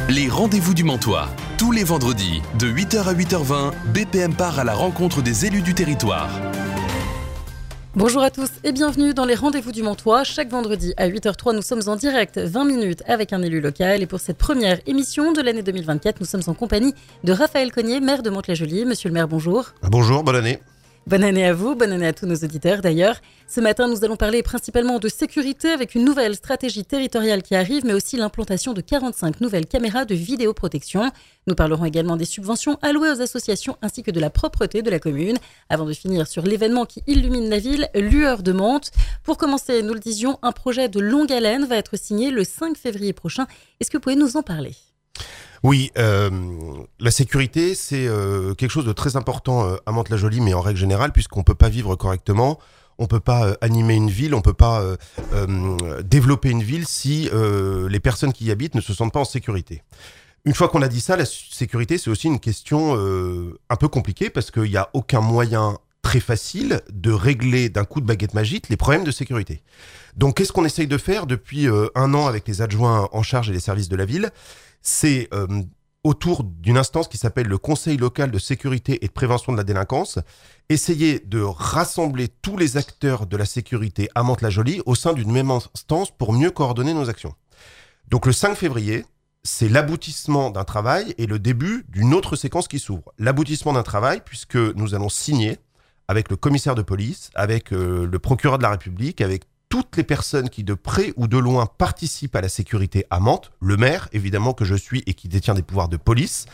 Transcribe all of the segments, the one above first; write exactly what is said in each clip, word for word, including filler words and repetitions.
Les rendez-vous du Mantois. Tous les vendredis, de huit heures à huit heures vingt, B P M part à la rencontre des élus du territoire. Bonjour à tous et bienvenue dans les rendez-vous du Mantois. Chaque vendredi à huit heures zéro trois, nous sommes en direct vingt minutes avec un élu local. Et pour cette première émission de l'année deux mille vingt-quatre, nous sommes en compagnie de Raphaël Cognier, maire de Mantes-la-Jolie. Monsieur le maire, bonjour. Bonjour, bonne année. Bonne année à vous, bonne année à tous nos auditeurs d'ailleurs. Ce matin, nous allons parler principalement de sécurité avec une nouvelle stratégie territoriale qui arrive, mais aussi l'implantation de quarante-cinq nouvelles caméras de vidéoprotection. Nous parlerons également des subventions allouées aux associations ainsi que de la propreté de la commune, avant de finir sur l'événement qui illumine la ville, Lueur de Mantes. Pour commencer, nous le disions, un projet de longue haleine va être signé le cinq février prochain. Est-ce que vous pouvez nous en parler ? Oui, euh, la sécurité, c'est euh, quelque chose de très important euh, à Mantes-la-Jolie, mais en règle générale, puisqu'on ne peut pas vivre correctement, on ne peut pas euh, animer une ville, on ne peut pas euh, euh, développer une ville si euh, les personnes qui y habitent ne se sentent pas en sécurité. Une fois qu'on a dit ça, la sécurité, c'est aussi une question euh, un peu compliquée, parce qu'il n'y a aucun moyen très facile de régler d'un coup de baguette magique les problèmes de sécurité. Donc, qu'est-ce qu'on essaye de faire depuis euh, un an avec les adjoints en charge et les services de la ville ? C'est euh, autour d'une instance qui s'appelle le Conseil local de sécurité et de prévention de la délinquance, essayer de rassembler tous les acteurs de la sécurité à Mantes-la-Jolie au sein d'une même instance pour mieux coordonner nos actions. Donc le cinq février, c'est l'aboutissement d'un travail et le début d'une autre séquence qui s'ouvre. L'aboutissement d'un travail puisque nous allons signer avec le commissaire de police, avec euh, le procureur de la République, avec toutes les personnes qui de près ou de loin participent à la sécurité à Mantes, le maire évidemment que je suis et qui détient des pouvoirs de police,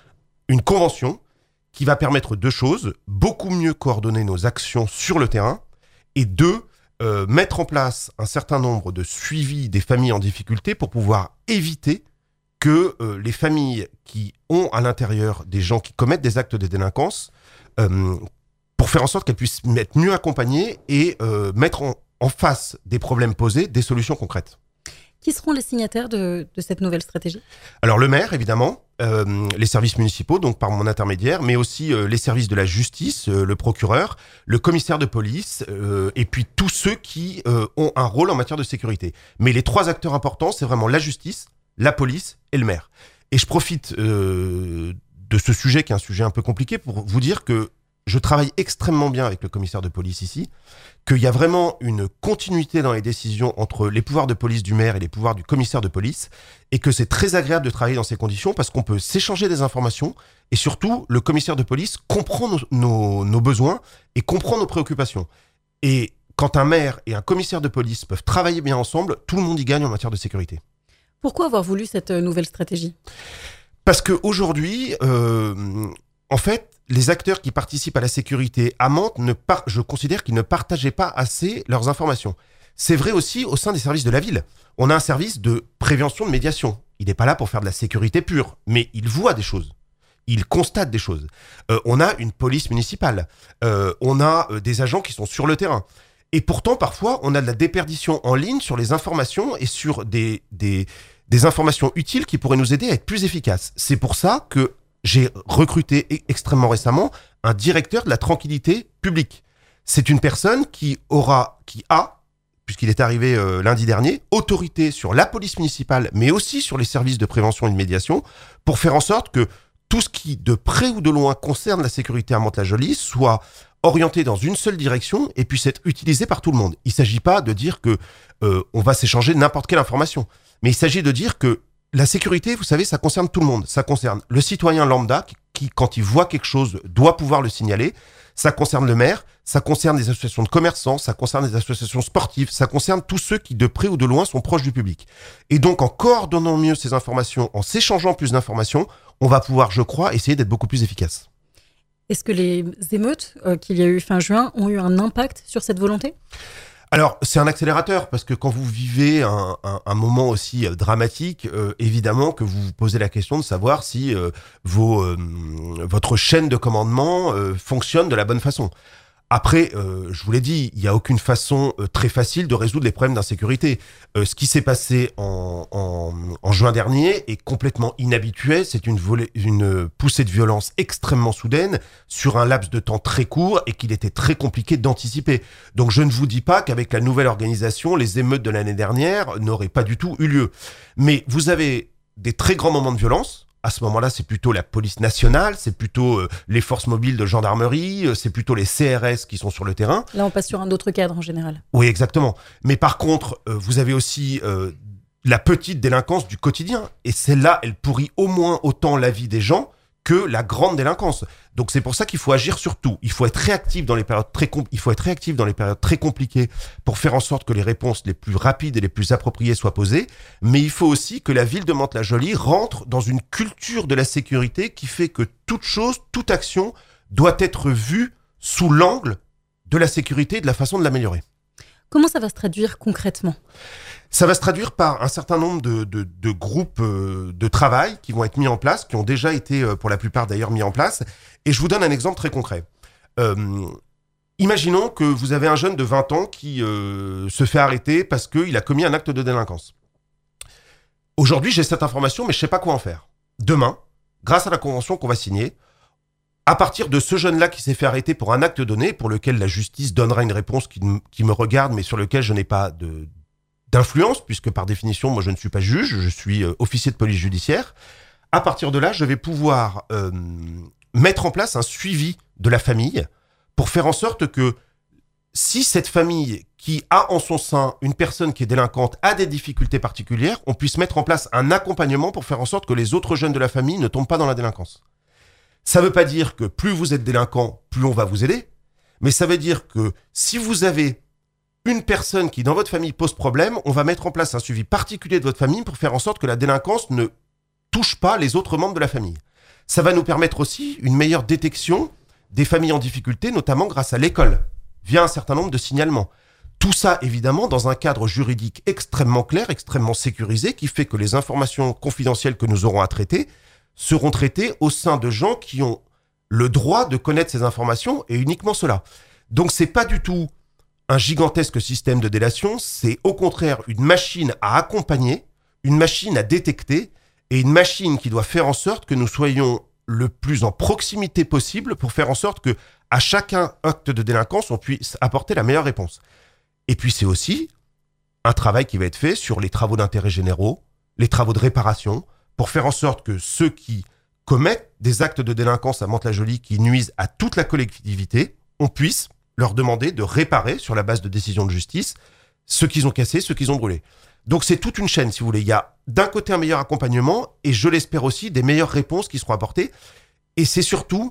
une convention qui va permettre deux choses, beaucoup mieux coordonner nos actions sur le terrain et deux, euh, mettre en place un certain nombre de suivis des familles en difficulté pour pouvoir éviter que euh, les familles qui ont à l'intérieur des gens qui commettent des actes de délinquance, euh, pour faire en sorte qu'elles puissent être mieux accompagnées et euh, mettre en en face des problèmes posés, des solutions concrètes. Qui seront les signataires de, de cette nouvelle stratégie ? Alors le maire, évidemment, euh, les services municipaux, donc par mon intermédiaire, mais aussi euh, les services de la justice, euh, le procureur, le commissaire de police, euh, et puis tous ceux qui euh, ont un rôle en matière de sécurité. Mais les trois acteurs importants, c'est vraiment la justice, la police et le maire. Et je profite euh, de ce sujet, qui est un sujet un peu compliqué, pour vous dire que je travaille extrêmement bien avec le commissaire de police ici, qu'il y a vraiment une continuité dans les décisions entre les pouvoirs de police du maire et les pouvoirs du commissaire de police, et que c'est très agréable de travailler dans ces conditions parce qu'on peut s'échanger des informations, et surtout, le commissaire de police comprend nos, nos, nos besoins et comprend nos préoccupations. Et quand un maire et un commissaire de police peuvent travailler bien ensemble, tout le monde y gagne en matière de sécurité. Pourquoi avoir voulu cette nouvelle stratégie ? Parce qu'aujourd'hui, euh, en fait, les acteurs qui participent à la sécurité à Mantes, ne par... je considère qu'ils ne partageaient pas assez leurs informations. C'est vrai aussi au sein des services de la ville. On a un service de prévention de médiation. Il n'est pas là pour faire de la sécurité pure, mais il voit des choses. Il constate des choses. Euh, on a une police municipale. Euh, on a euh, des agents qui sont sur le terrain. Et pourtant, parfois, on a de la déperdition en ligne sur les informations et sur des, des, des informations utiles qui pourraient nous aider à être plus efficaces. C'est pour ça que j'ai recruté extrêmement récemment un directeur de la tranquillité publique. C'est une personne qui aura, qui a, puisqu'il est arrivé euh, lundi dernier, autorité sur la police municipale, mais aussi sur les services de prévention et de médiation, pour faire en sorte que tout ce qui, de près ou de loin, concerne la sécurité à Mantes-la-Jolie soit orienté dans une seule direction et puisse être utilisé par tout le monde. Il ne s'agit pas de dire que euh, on va s'échanger n'importe quelle information, mais il s'agit de dire que la sécurité, vous savez, ça concerne tout le monde. Ça concerne le citoyen lambda qui, qui, quand il voit quelque chose, doit pouvoir le signaler. Ça concerne le maire, ça concerne les associations de commerçants, ça concerne les associations sportives, ça concerne tous ceux qui, de près ou de loin, sont proches du public. Et donc, en coordonnant mieux ces informations, en s'échangeant plus d'informations, on va pouvoir, je crois, essayer d'être beaucoup plus efficace. Est-ce que les émeutes euh, qu'il y a eu fin juin ont eu un impact sur cette volonté ? Alors, c'est un accélérateur, parce que quand vous vivez un, un, un moment aussi euh, dramatique, euh, évidemment que vous vous posez la question de savoir si euh, vos, euh, votre chaîne de commandement euh, fonctionne de la bonne façon. Après, euh, je vous l'ai dit, il n'y a aucune façon euh, très facile de résoudre les problèmes d'insécurité. Euh, ce qui s'est passé en, en, en juin dernier est complètement inhabituel. C'est une, volée, une poussée de violence extrêmement soudaine sur un laps de temps très court et qu'il était très compliqué d'anticiper. Donc je ne vous dis pas qu'avec la nouvelle organisation, les émeutes de l'année dernière n'auraient pas du tout eu lieu. Mais vous avez des très grands moments de violence, à ce moment-là, c'est plutôt la police nationale, c'est plutôt euh, les forces mobiles de gendarmerie, euh, c'est plutôt les C R S qui sont sur le terrain. Là, on passe sur un autre cadre en général. Oui, exactement. Mais par contre, euh, vous avez aussi euh, la petite délinquance du quotidien. Et celle-là, elle pourrit au moins autant la vie des gens que la grande délinquance. Donc c'est pour ça qu'il faut agir sur tout. Il faut être réactif dans les périodes très com- il faut être réactif dans les périodes très compliquées pour faire en sorte que les réponses les plus rapides et les plus appropriées soient posées. Mais il faut aussi que la ville de Mantes-la-Jolie rentre dans une culture de la sécurité qui fait que toute chose, toute action doit être vue sous l'angle de la sécurité et de la façon de l'améliorer. Comment ça va se traduire concrètement ? Ça va se traduire par un certain nombre de, de, de groupes euh, de travail qui vont être mis en place, qui ont déjà été, euh, pour la plupart d'ailleurs, mis en place. Et je vous donne un exemple très concret. Euh, imaginons que vous avez un jeune de vingt ans qui euh, se fait arrêter parce qu'il a commis un acte de délinquance. Aujourd'hui, j'ai cette information, mais je ne sais pas quoi en faire. Demain, grâce à la convention qu'on va signer, à partir de ce jeune-là qui s'est fait arrêter pour un acte donné, pour lequel la justice donnera une réponse qui, qui me regarde, mais sur lequel je n'ai pas de... d'influence, puisque par définition, moi je ne suis pas juge, je suis euh, officier de police judiciaire. À partir de là, je vais pouvoir euh, mettre en place un suivi de la famille pour faire en sorte que si cette famille qui a en son sein une personne qui est délinquante a des difficultés particulières, on puisse mettre en place un accompagnement pour faire en sorte que les autres jeunes de la famille ne tombent pas dans la délinquance. Ça ne veut pas dire que plus vous êtes délinquant, plus on va vous aider, mais ça veut dire que si vous avez une personne qui, dans votre famille, pose problème, on va mettre en place un suivi particulier de votre famille pour faire en sorte que la délinquance ne touche pas les autres membres de la famille. Ça va nous permettre aussi une meilleure détection des familles en difficulté, notamment grâce à l'école, via un certain nombre de signalements. Tout ça, évidemment, dans un cadre juridique extrêmement clair, extrêmement sécurisé, qui fait que les informations confidentielles que nous aurons à traiter seront traitées au sein de gens qui ont le droit de connaître ces informations, et uniquement cela. Donc, c'est pas du tout un gigantesque système de délation, c'est au contraire une machine à accompagner, une machine à détecter et une machine qui doit faire en sorte que nous soyons le plus en proximité possible pour faire en sorte que à chacun acte de délinquance, on puisse apporter la meilleure réponse. Et puis c'est aussi un travail qui va être fait sur les travaux d'intérêt généraux, les travaux de réparation, pour faire en sorte que ceux qui commettent des actes de délinquance à Mantes-la-Jolie qui nuisent à toute la collectivité, on puisse leur demander de réparer, sur la base de décisions de justice, ce qu'ils ont cassé, ce qu'ils ont brûlé. Donc c'est toute une chaîne, si vous voulez. Il y a d'un côté un meilleur accompagnement, et je l'espère aussi, des meilleures réponses qui seront apportées. Et c'est surtout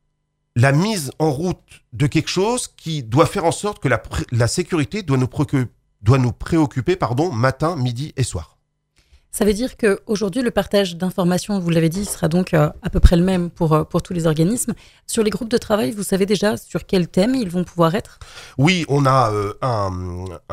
la mise en route de quelque chose qui doit faire en sorte que la, pré- la sécurité doit nous, préoccuper, doit nous préoccuper pardon, matin, midi et soir. Ça veut dire qu'aujourd'hui, le partage d'informations, vous l'avez dit, sera donc euh, à peu près le même pour, euh, pour tous les organismes. Sur les groupes de travail, vous savez déjà sur quel thème ils vont pouvoir être ? Oui, on a euh, un, un,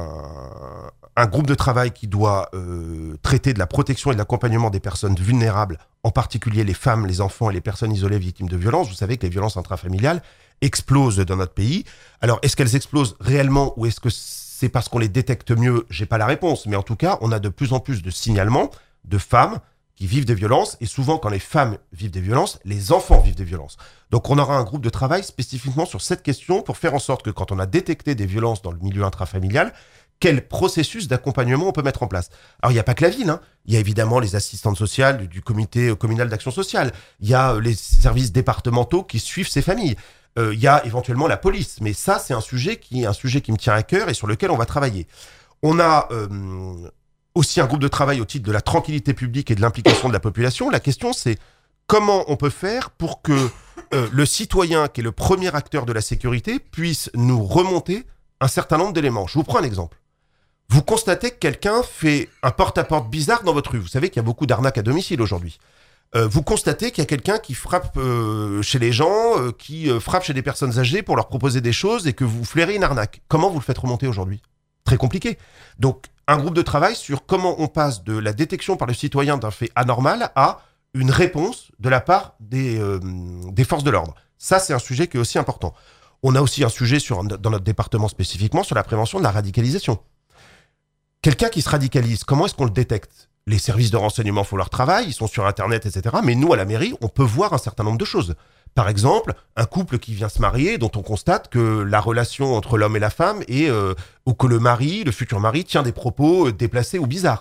un, un groupe de travail qui doit euh, traiter de la protection et de l'accompagnement des personnes vulnérables, en particulier les femmes, les enfants et les personnes isolées victimes de violences. Vous savez que les violences intrafamiliales explosent dans notre pays. Alors, est-ce qu'elles explosent réellement ou est-ce que c'est parce qu'on les détecte mieux? J'ai pas la réponse, mais en tout cas, on a de plus en plus de signalements de femmes qui vivent des violences, et souvent, quand les femmes vivent des violences, les enfants vivent des violences. Donc, on aura un groupe de travail spécifiquement sur cette question pour faire en sorte que quand on a détecté des violences dans le milieu intrafamilial, quel processus d'accompagnement on peut mettre en place. Alors, il n'y a pas que la ville, hein. Il y a évidemment les assistantes sociales du, du comité communal d'action sociale. Il y a les services départementaux qui suivent ces familles. Euh, il y a éventuellement la police. Mais ça, c'est un sujet qui, un sujet qui me tient à cœur et sur lequel on va travailler. On a euh, aussi un groupe de travail au titre de la tranquillité publique et de l'implication de la population. La question, c'est comment on peut faire pour que euh, le citoyen, qui est le premier acteur de la sécurité, puisse nous remonter un certain nombre d'éléments. Je vous prends un exemple. Vous constatez que quelqu'un fait un porte-à-porte bizarre dans votre rue. Vous savez qu'il y a beaucoup d'arnaques à domicile aujourd'hui. Euh, vous constatez qu'il y a quelqu'un qui frappe euh, chez les gens, euh, qui euh, frappe chez des personnes âgées pour leur proposer des choses et que vous flairez une arnaque. Comment vous le faites remonter aujourd'hui ? Très compliqué. Donc, un groupe de travail sur comment on passe de la détection par le citoyen d'un fait anormal à une réponse de la part des, euh, des forces de l'ordre. Ça, c'est un sujet qui est aussi important. On a aussi un sujet sur, dans notre département spécifiquement sur la prévention de la radicalisation. Quelqu'un qui se radicalise, comment est-ce qu'on le détecte ? Les services de renseignement font leur travail, ils sont sur Internet, et cetera. Mais nous, à la mairie, on peut voir un certain nombre de choses. Par exemple, un couple qui vient se marier, dont on constate que la relation entre l'homme et la femme est, euh, ou que le mari, le futur mari, tient des propos euh, déplacés ou bizarres.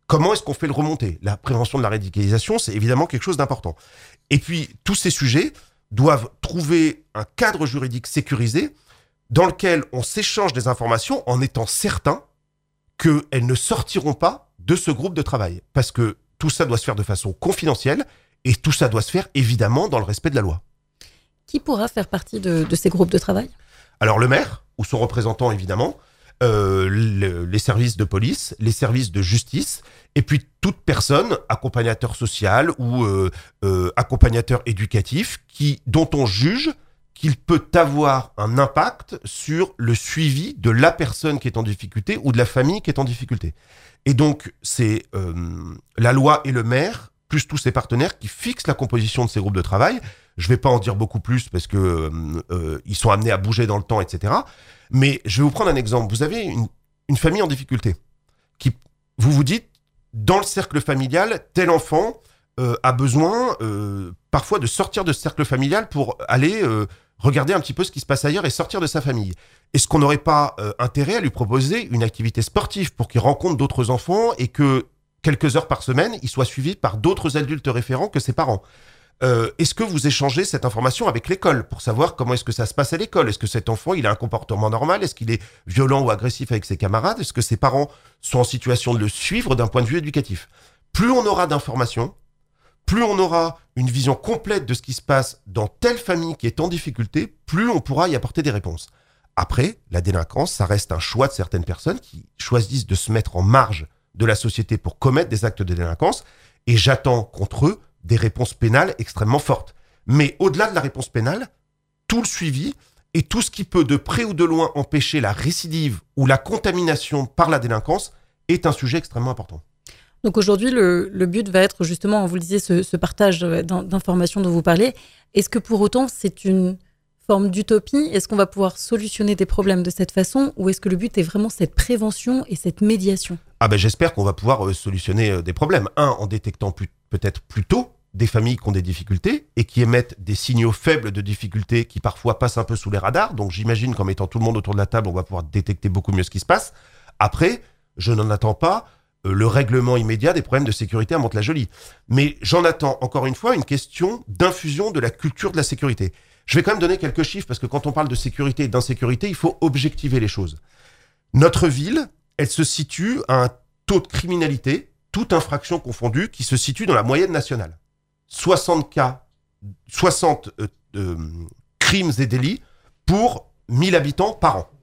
comment est-ce qu'on fait le remonter ? La prévention de la radicalisation, c'est évidemment quelque chose d'important. Et puis, tous ces sujets doivent trouver un cadre juridique sécurisé dans lequel on s'échange des informations en étant certain qu'elles ne sortiront pas de ce groupe de travail. Parce que tout ça doit se faire de façon confidentielle et tout ça doit se faire évidemment dans le respect de la loi. Qui pourra faire partie de, de ces groupes de travail ? Alors le maire, ou son représentant évidemment, euh, le, les services de police, les services de justice, et puis toute personne, accompagnateur social ou euh, euh, accompagnateur éducatif, qui, dont on juge qu'il peut avoir un impact sur le suivi de la personne qui est en difficulté ou de la famille qui est en difficulté. Et donc, c'est euh, la loi et le maire, plus tous ses partenaires, qui fixent la composition de ces groupes de travail. Je ne vais pas en dire beaucoup plus parce que euh, euh, ils sont amenés à bouger dans le temps, et cetera. Mais je vais vous prendre un exemple. Vous avez une, une famille en difficulté. Qui, vous vous dites, dans le cercle familial, tel enfant euh, a besoin euh, parfois de sortir de ce cercle familial pour aller euh, regarder un petit peu ce qui se passe ailleurs et sortir de sa famille. Est-ce qu'on n'aurait pas euh, intérêt à lui proposer une activité sportive pour qu'il rencontre d'autres enfants et que quelques heures par semaine, il soit suivi par d'autres adultes référents que ses parents ? Euh, est-ce que vous échangez cette information avec l'école pour savoir comment est-ce que ça se passe à l'école ? Est-ce que cet enfant, il a un comportement normal ? Est-ce qu'il est violent ou agressif avec ses camarades ? Est-ce que ses parents sont en situation de le suivre d'un point de vue éducatif ? Plus on aura d'informations, plus on aura une vision complète de ce qui se passe dans telle famille qui est en difficulté, plus on pourra y apporter des réponses. Après, la délinquance, ça reste un choix de certaines personnes qui choisissent de se mettre en marge de la société pour commettre des actes de délinquance, et j'attends contre eux des réponses pénales extrêmement fortes. Mais au-delà de la réponse pénale, tout le suivi et tout ce qui peut de près ou de loin empêcher la récidive ou la contamination par la délinquance est un sujet extrêmement important. Donc aujourd'hui, le, le but va être justement, vous le disiez, ce, ce partage d'informations dont vous parlez. Est-ce que pour autant, c'est une forme d'utopie ? Est-ce qu'on va pouvoir solutionner des problèmes de cette façon ? Ou est-ce que le but est vraiment cette prévention et cette médiation ? Ah ben j'espère qu'on va pouvoir euh, solutionner euh, des problèmes. Un, en détectant plus, peut-être plus tôt des familles qui ont des difficultés et qui émettent des signaux faibles de difficultés qui parfois passent un peu sous les radars. Donc j'imagine qu'en mettant tout le monde autour de la table, on va pouvoir détecter beaucoup mieux ce qui se passe. Après, je n'en attends pas euh, le règlement immédiat des problèmes de sécurité à Mantes-la-Jolie. Mais j'en attends, encore une fois, une question d'infusion de la culture de la sécurité. Je vais quand même donner quelques chiffres parce que quand on parle de sécurité et d'insécurité, il faut objectiver les choses. Notre ville, elle se situe à un taux de criminalité, toute infraction confondue, qui se situe dans la moyenne nationale. soixante cas, soixante euh, euh, crimes et délits pour mille habitants par an.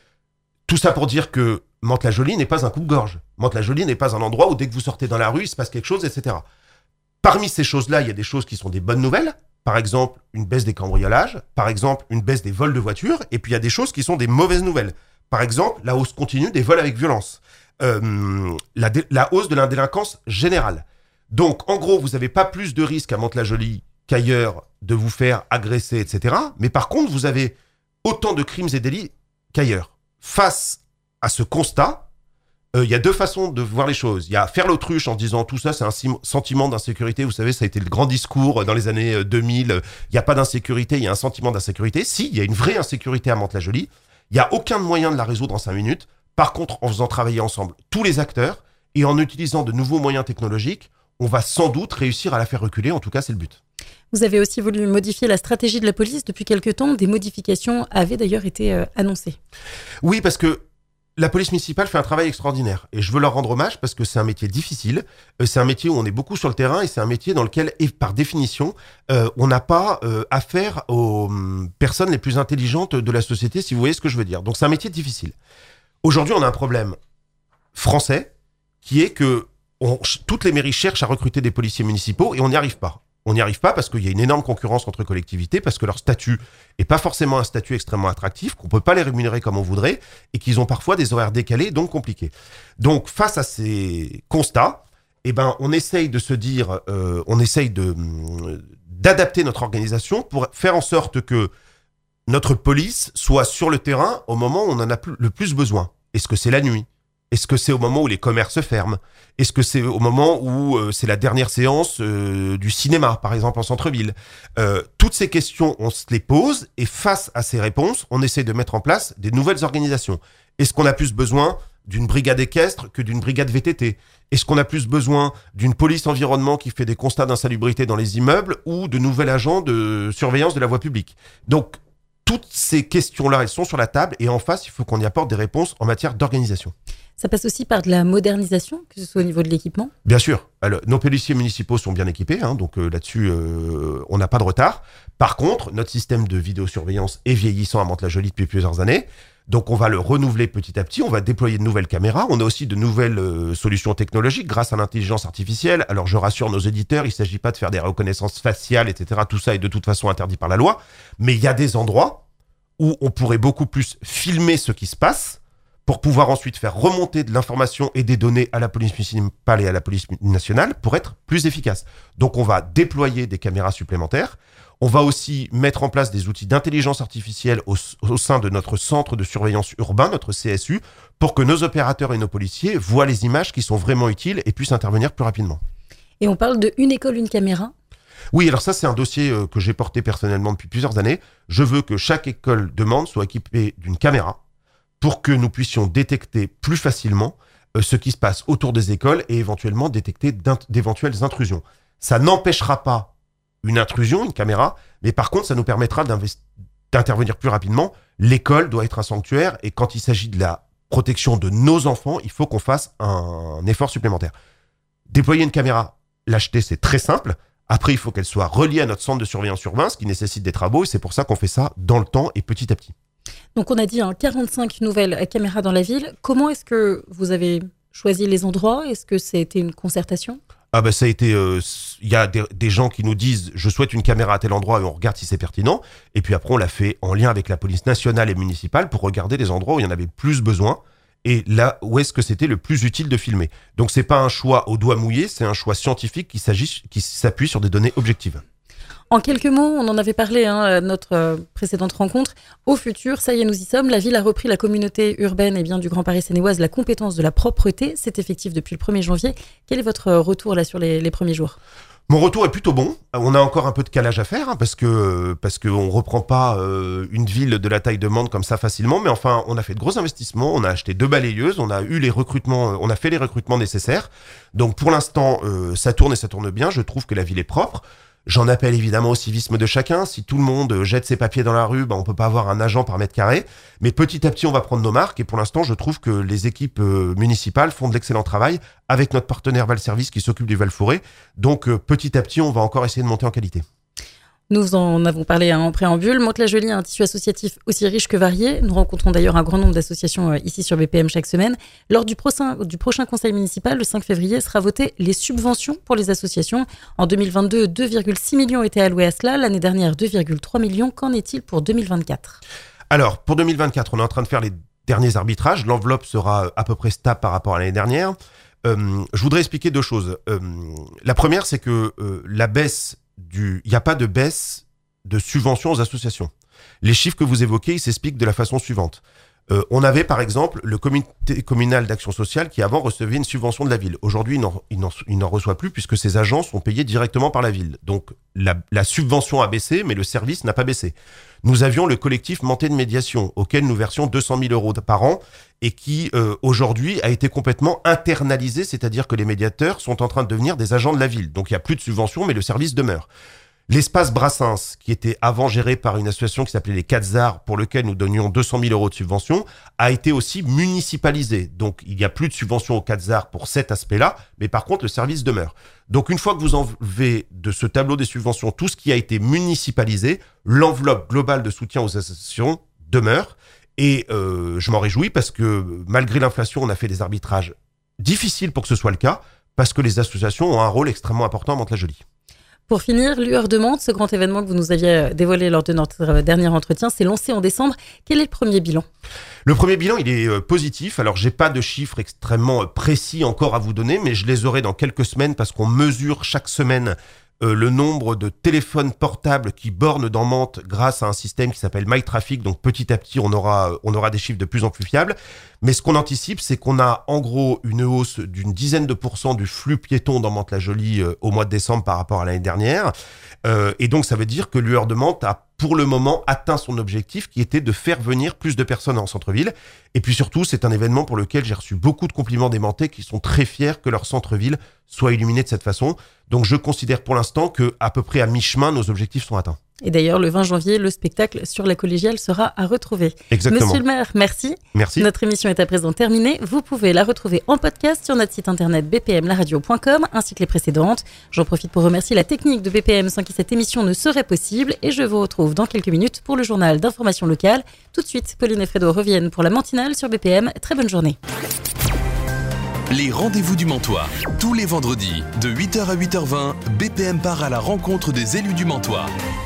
Tout ça pour dire que Mantes-la-Jolie n'est pas un coupe-gorge. Mantes-la-Jolie n'est pas un endroit où dès que vous sortez dans la rue, il se passe quelque chose, et cetera. Parmi ces choses-là, il y a des choses qui sont des bonnes nouvelles. Par exemple, une baisse des cambriolages. Par exemple, une baisse des vols de voitures. Et puis, il y a des choses qui sont des mauvaises nouvelles. Par exemple, la hausse continue des vols avec violence. Euh, la, dé- la hausse de la délinquance générale. Donc, en gros, vous n'avez pas plus de risques à Mantes-la-Jolie qu'ailleurs de vous faire agresser, et cetera. Mais par contre, vous avez autant de crimes et délits qu'ailleurs. Face à ce constat, il euh, y a deux façons de voir les choses. Il y a faire l'autruche en disant tout ça, c'est un sim- sentiment d'insécurité. Vous savez, ça a été le grand discours dans les années deux mille. Il n'y a pas d'insécurité, il y a un sentiment d'insécurité. Si, il y a une vraie insécurité à Mantes-la-Jolie. Il n'y a aucun moyen de la résoudre en cinq minutes. Par contre, en faisant travailler ensemble tous les acteurs et en utilisant de nouveaux moyens technologiques, on va sans doute réussir à la faire reculer. En tout cas, c'est le but. Vous avez aussi voulu modifier la stratégie de la police depuis quelque temps. Des modifications avaient d'ailleurs été euh, annoncées. Oui, parce que la police municipale fait un travail extraordinaire. Et je veux leur rendre hommage parce que c'est un métier difficile. Euh, c'est un métier où on est beaucoup sur le terrain et c'est un métier dans lequel, et par définition, euh, on n'a pas euh, affaire aux hum, personnes les plus intelligentes de la société, si vous voyez ce que je veux dire. Donc c'est un métier difficile. Aujourd'hui, on a un problème français qui est que on, toutes les mairies cherchent à recruter des policiers municipaux et on n'y arrive pas. On n'y arrive pas parce qu'il y a une énorme concurrence entre collectivités, parce que leur statut n'est pas forcément un statut extrêmement attractif, qu'on ne peut pas les rémunérer comme on voudrait, et qu'ils ont parfois des horaires décalés, donc compliqués. Donc, face à ces constats, eh ben, on essaye de se dire, euh, on essaye de, d'adapter notre organisation pour faire en sorte que notre police soit sur le terrain au moment où on en a le plus besoin. Est-ce que c'est la nuit ? Est-ce que c'est au moment où les commerces ferment ? Est-ce que c'est au moment où euh, c'est la dernière séance euh, du cinéma, par exemple, en centre-ville ? euh, Toutes ces questions, on se les pose et face à ces réponses, on essaie de mettre en place des nouvelles organisations. Est-ce qu'on a plus besoin d'une brigade équestre que d'une brigade V T T? Est-ce qu'on a plus besoin d'une police environnement qui fait des constats d'insalubrité dans les immeubles ou de nouvel agent de surveillance de la voie publique? Donc, toutes ces questions-là, elles sont sur la table et en face, il faut qu'on y apporte des réponses en matière d'organisation. Ça passe aussi par de la modernisation, que ce soit au niveau de l'équipement? Bien sûr. Alors, nos policiers municipaux sont bien équipés, hein, donc euh, là-dessus, euh, on n'a pas de retard. Par contre, notre système de vidéosurveillance est vieillissant à Mantes-la-Jolie depuis plusieurs années. Donc, on va le renouveler petit à petit. On va déployer de nouvelles caméras. On a aussi de nouvelles euh, solutions technologiques grâce à l'intelligence artificielle. Alors, je rassure nos éditeurs, il ne s'agit pas de faire des reconnaissances faciales, et cetera. Tout ça est de toute façon interdit par la loi. Mais il y a des endroits où on pourrait beaucoup plus filmer ce qui se passe pour pouvoir ensuite faire remonter de l'information et des données à la police municipale et à la police nationale pour être plus efficace. Donc, on va déployer des caméras supplémentaires. On va aussi mettre en place des outils d'intelligence artificielle au, au sein de notre centre de surveillance urbain, notre C S U, pour que nos opérateurs et nos policiers voient les images qui sont vraiment utiles et puissent intervenir plus rapidement. Et on parle de une école, une caméra? Oui, alors ça, c'est un dossier euh, que j'ai porté personnellement depuis plusieurs années. Je veux que chaque école de Mende soit équipée d'une caméra pour que nous puissions détecter plus facilement euh, ce qui se passe autour des écoles et éventuellement détecter d'éventuelles intrusions. Ça n'empêchera pas une intrusion, une caméra, mais par contre, ça nous permettra d'intervenir plus rapidement. L'école doit être un sanctuaire et quand il s'agit de la protection de nos enfants, il faut qu'on fasse un, un effort supplémentaire. Déployer une caméra, l'acheter, c'est très simple. Après, il faut qu'elle soit reliée à notre centre de surveillance urbain, ce qui nécessite des travaux, et c'est pour ça qu'on fait ça dans le temps et petit à petit. Donc on a dit hein, quarante-cinq nouvelles caméras dans la ville. Comment est-ce que vous avez choisi les endroits? Est-ce que c'était une concertation? Ah ben ça a été, il euh, y a des, des gens qui nous disent je souhaite une caméra à tel endroit et on regarde si c'est pertinent. Et puis après on l'a fait en lien avec la police nationale et municipale pour regarder les endroits où il y en avait plus besoin et là où est-ce que c'était le plus utile de filmer. Donc c'est pas un choix au doigt mouillé, c'est un choix scientifique qui s'agit, qui s'appuie sur des données objectives. En quelques mots, on en avait parlé hein, à notre euh, précédente rencontre. Au futur, ça y est, nous y sommes. La ville a repris la communauté urbaine et bien du Grand Paris Seine-et-Oise la compétence de la propreté. C'est effectif depuis le premier janvier. Quel est votre retour là sur les, les premiers jours? Mon retour est plutôt bon. On a encore un peu de calage à faire hein, parce que parce que on reprend pas euh, une ville de la taille de Mende comme ça facilement. Mais enfin, on a fait de gros investissements. On a acheté deux balayeuses. On a eu les recrutements. On a fait les recrutements nécessaires. Donc pour l'instant, euh, ça tourne et ça tourne bien. Je trouve que la ville est propre. J'en appelle évidemment au civisme de chacun. Si tout le monde jette ses papiers dans la rue, ben on peut pas avoir un agent par mètre carré. Mais petit à petit, on va prendre nos marques. Et pour l'instant, je trouve que les équipes euh, municipales font de l'excellent travail avec notre partenaire Val Service qui s'occupe du Val Forêt. Donc euh, petit à petit, on va encore essayer de monter en qualité. Nous en avons parlé hein, en préambule. Mantes-la-Jolie a un tissu associatif aussi riche que varié. Nous rencontrons d'ailleurs un grand nombre d'associations euh, ici sur B P M chaque semaine. Lors du prochain, du prochain conseil municipal, le cinq février, sera voté les subventions pour les associations. En deux mille vingt-deux, deux virgule six millions étaient alloués à cela. L'année dernière, deux virgule trois millions. Qu'en est-il pour deux mille vingt-quatre? Alors, pour deux mille vingt-quatre, on est en train de faire les derniers arbitrages. L'enveloppe sera à peu près stable par rapport à l'année dernière. Euh, je voudrais expliquer deux choses. Euh, la première, c'est que euh, la baisse du... Il n'y a pas de baisse de subventions aux associations. Les chiffres que vous évoquez, ils s'expliquent de la façon suivante. Euh, on avait par exemple le comité communal d'action sociale qui avant recevait une subvention de la ville. Aujourd'hui, il n'en, il n'en, il n'en reçoit plus puisque ses agents sont payés directement par la ville. Donc la, la subvention a baissé, mais le service n'a pas baissé. Nous avions le collectif Menté de médiation auquel nous versions deux cent mille euros par an et qui euh, aujourd'hui a été complètement internalisé, c'est-à-dire que les médiateurs sont en train de devenir des agents de la ville. Donc il n'y a plus de subvention, mais le service demeure. L'espace Brassens, qui était avant géré par une association qui s'appelait les Quatre Arts, pour lequel nous donnions deux cent mille euros de subvention, a été aussi municipalisé. Donc, il n'y a plus de subvention aux Quatre Arts pour cet aspect-là, mais par contre, le service demeure. Donc, une fois que vous enlevez de ce tableau des subventions tout ce qui a été municipalisé, l'enveloppe globale de soutien aux associations demeure. Et euh, je m'en réjouis parce que, malgré l'inflation, on a fait des arbitrages difficiles pour que ce soit le cas, parce que les associations ont un rôle extrêmement important à Mantes-la-Jolie. Pour finir, Lueur de Mende, ce grand événement que vous nous aviez dévoilé lors de notre dernier entretien, s'est lancé en décembre. Quel est le premier bilan? Le premier bilan, il est euh, positif. Alors, j'ai pas de chiffres extrêmement précis encore à vous donner, mais je les aurai dans quelques semaines parce qu'on mesure chaque semaine euh, le nombre de téléphones portables qui bornent dans Mantes grâce à un système qui s'appelle MyTraffic. Donc, petit à petit, on aura, on aura des chiffres de plus en plus fiables. Mais ce qu'on anticipe, c'est qu'on a en gros une hausse d'une dizaine de pourcents du flux piéton dans Mantes-la-Jolie euh, au mois de décembre par rapport à l'année dernière. Euh, et donc, ça veut dire que Lueur de Mende a pour le moment, atteint son objectif qui était de faire venir plus de personnes en centre-ville. Et puis surtout, c'est un événement pour lequel j'ai reçu beaucoup de compliments des Mentais qui sont très fiers que leur centre-ville soit illuminé de cette façon. Donc je considère pour l'instant qu'à peu près à mi-chemin, nos objectifs sont atteints. Et d'ailleurs, le vingt janvier, le spectacle sur la collégiale sera à retrouver. Exactement. Monsieur le maire, merci. Merci. Notre émission est à présent terminée. Vous pouvez la retrouver en podcast sur notre site internet b p m la radio point com ainsi que les précédentes. J'en profite pour remercier la technique de B P M sans qui cette émission ne serait possible. Et je vous retrouve dans quelques minutes pour le journal d'information locale. Tout de suite, Pauline et Fredo reviennent pour la matinale sur B P M. Très bonne journée. Les rendez-vous du Mantois. Tous les vendredis, de huit heures à huit heures vingt, B P M part à la rencontre des élus du Mantois.